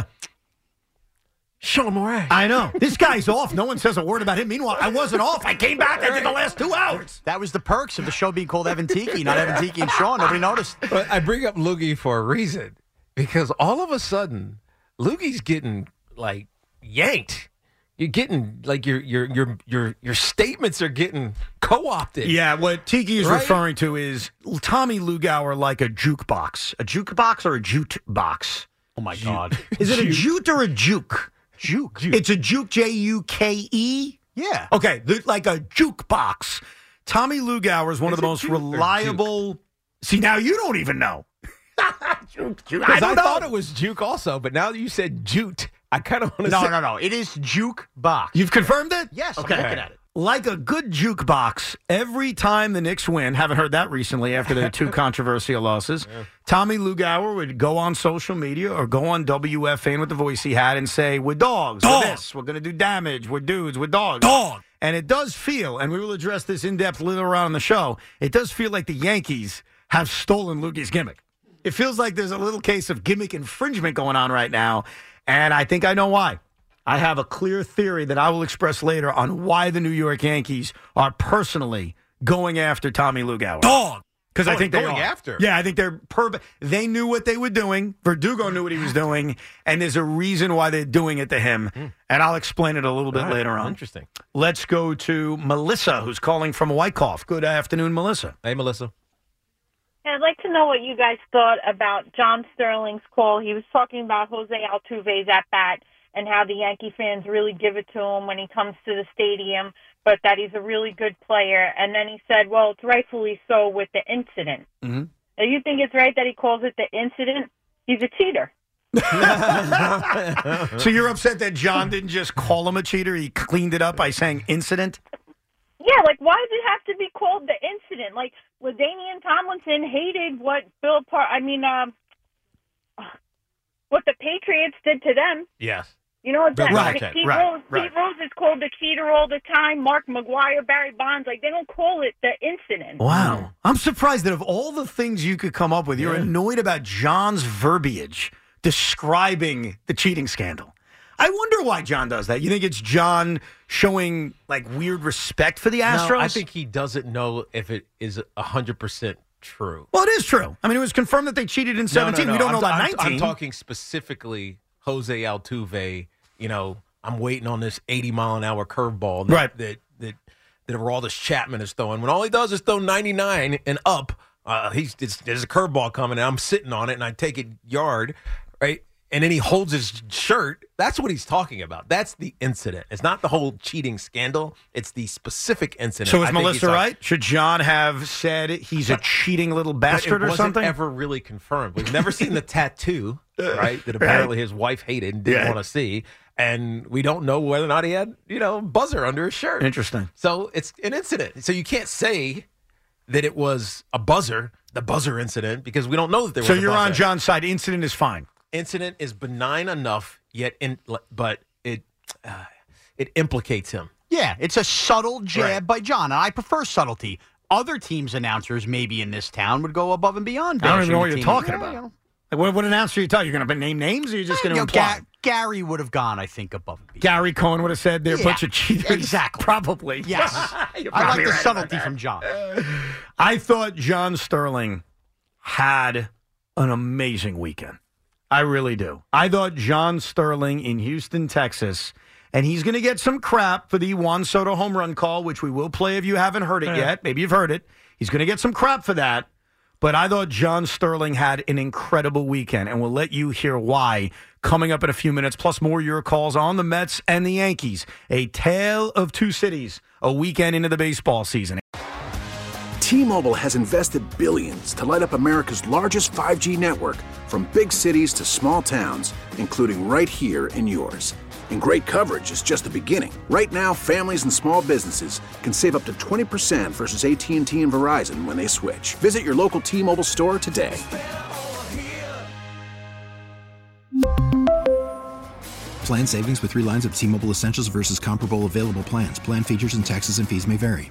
Sean Moran. I know. This guy's off. No one says a word about him. Meanwhile, I wasn't off. I came back. I did the last two hours. That was the perks of the show being called Evan Tiki, not Evan Tiki and Sean. Nobody noticed. But I bring up Loogie for a reason. Because all of a sudden, Loogie's getting, like, yanked. You're getting, like, your your your your your statements are getting co-opted. Yeah, what Tiki is right? referring to is Tommy Lugauer like a jukebox. A jukebox or a jute box? Oh, my God. Is it a jute or a juke? Juke. It's a juke, J U K E? Yeah. Okay, like a jukebox. Tommy Lugauer is one Is of the it most juke or reliable. See, now you don't even know. Juke, juke. I, Because I, don't know. thought it was juke also, but now that you said jute, I kind of want to No, say. no, no. It is Juke Box. You've confirmed it? Yes, Okay. I'm looking at it. Like a good jukebox, every time the Knicks win, haven't heard that recently after their two controversial losses, yeah. Tommy Lugauer would go on social media or go on W F A N with the voice he had and say, we're dogs, Dog. we're this, we're going to do damage, we're dudes, we're dogs. Dog. And it does feel, and we will address this in depth later on in the show, it does feel like the Yankees have stolen Loogie's gimmick. It feels like there's a little case of gimmick infringement going on right now, and I think I know why. I have a clear theory that I will express later on why the New York Yankees are personally going after Tommy Lugauer. Dog. Because I Going- think they going are. after. Yeah, I think they're per- They knew what they were doing. Verdugo knew what he was doing, and there's a reason why they're doing it to him. Mm. And I'll explain it a little bit All right. later on. Interesting. Let's go to Melissa, who's calling from Wyckoff. Good afternoon, Melissa. Hey, Melissa. I'd like to know what you guys thought about John Sterling's call. He was talking about Jose Altuve's at-bat and how the Yankee fans really give it to him when he comes to the stadium, but that he's a really good player. And then he said, well, it's rightfully so with the incident. Mm-hmm. Do you think it's right that he calls it the incident? He's a cheater. So you're upset that John didn't just call him a cheater? He cleaned it up by saying incident? Yeah, like, why does it have to be called the incident? Like, LaDainian Tomlinson hated what Bill Par- I mean, um, what the Patriots did to them. Yes. You know what? Right, Like, right, Pete, right, Rose, right. Pete Rose is called the cheater all the time. Mark McGuire, Barry Bonds, like, they don't call it the incident. Wow. I'm surprised that of all the things you could come up with, you're Yeah. annoyed about John's verbiage describing the cheating scandal. I wonder why John does that. You think it's John showing like weird respect for the Astros? No, I think he doesn't know if it is one hundred percent true. Well, it is true. I mean, it was confirmed that they cheated in seventeen. No, no, no. We don't know I'm, about I'm, nineteen. I'm talking specifically Jose Altuve. You know, I'm waiting on this eighty mile an hour curveball that, right. that that that Aroldis Chapman is throwing. When all he does is throw ninety-nine and up, uh, he's it's, there's a curveball coming, and I'm sitting on it, and I take it yard, right? And then he holds his shirt. That's what he's talking about. That's the incident. It's not the whole cheating scandal. It's the specific incident. So is I think Melissa he's like- right? Should John have said he's a cheating little bastard it or wasn't something? Ever really confirmed. We've never seen the tattoo, right? That apparently his wife hated and didn't Yeah. want to see, and we don't know whether or not he had, you know, buzzer under his shirt. Interesting. So it's an incident. So you can't say that it was a buzzer, the buzzer incident, because we don't know that there was. So a you're buzzer. on John's side. Incident is fine. Incident is benign enough, yet in, but it uh, it implicates him. Yeah, it's a subtle jab Right. by John. And I prefer subtlety. Other teams' announcers, maybe in this town, would go above and beyond. I don't even know bashing what the you're team. talking Yeah, about. you know. Like, what, what announcer are you talking? You're going to name names, or you're just Eh, going to you know, imply? Ga- Gary would have gone, I think, above and beyond. Gary Cohen would have said they're a Yeah, bunch of cheaters. exactly. Probably. Yes. You're I like probably the right subtlety about that. from John. I thought John Sterling had an amazing weekend. I really do. I thought John Sterling in Houston, Texas, and he's going to get some crap for the Juan Soto home run call, which we will play if you haven't heard it Yeah. yet. Maybe you've heard it. He's going to get some crap for that. But I thought John Sterling had an incredible weekend, and we'll let you hear why coming up in a few minutes, plus more your calls on the Mets and the Yankees. A tale of two cities, a weekend into the baseball season. T-Mobile has invested billions to light up America's largest five G network, from big cities to small towns, including right here in yours. And great coverage is just the beginning. Right now, families and small businesses can save up to twenty percent versus A T and T and Verizon when they switch. Visit your local T-Mobile store today. Plan savings with three lines of T-Mobile Essentials versus comparable available plans. Plan features and taxes and fees may vary.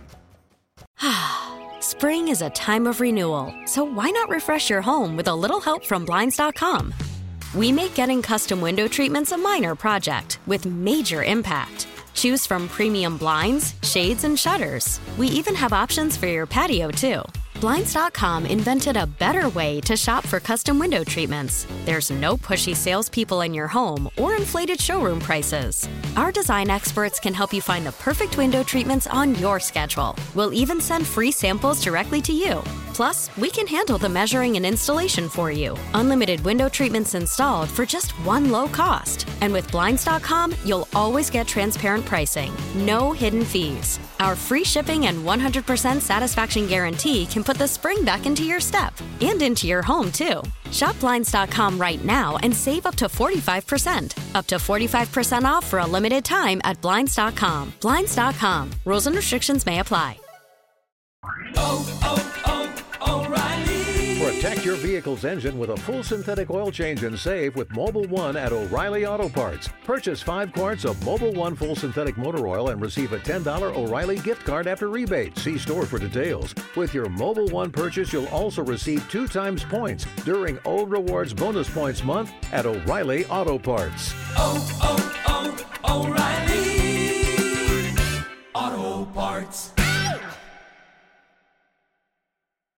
Spring is a time of renewal, so why not refresh your home with a little help from Blinds dot com? We make getting custom window treatments a minor project with major impact. Choose from premium blinds, shades, and shutters. We even have options for your patio, too. Blinds dot com invented a better way to shop for custom window treatments. There's no pushy salespeople in your home or inflated showroom prices. Our design experts can help you find the perfect window treatments on your schedule. We'll even send free samples directly to you. Plus, we can handle the measuring and installation for you. Unlimited window treatments installed for just one low cost. And with Blinds dot com, you'll always get transparent pricing. No hidden fees. Our free shipping and one hundred percent satisfaction guarantee can put the spring back into your step and into your home, too. Shop Blinds dot com right now and save up to forty-five percent. Up to forty-five percent off for a limited time at Blinds dot com. Blinds dot com. Rules and restrictions may apply. Oh, oh, oh, O'Reilly. Protect your vehicle's engine with a full synthetic oil change and save with Mobile One at O'Reilly Auto Parts. Purchase five quarts of Mobile One full synthetic motor oil and receive a ten dollars O'Reilly gift card after rebate. See store for details. With your Mobile One purchase, you'll also receive two times points during O Rewards Bonus Points Month at O'Reilly Auto Parts. Oh, oh, oh, O'Reilly Auto Parts.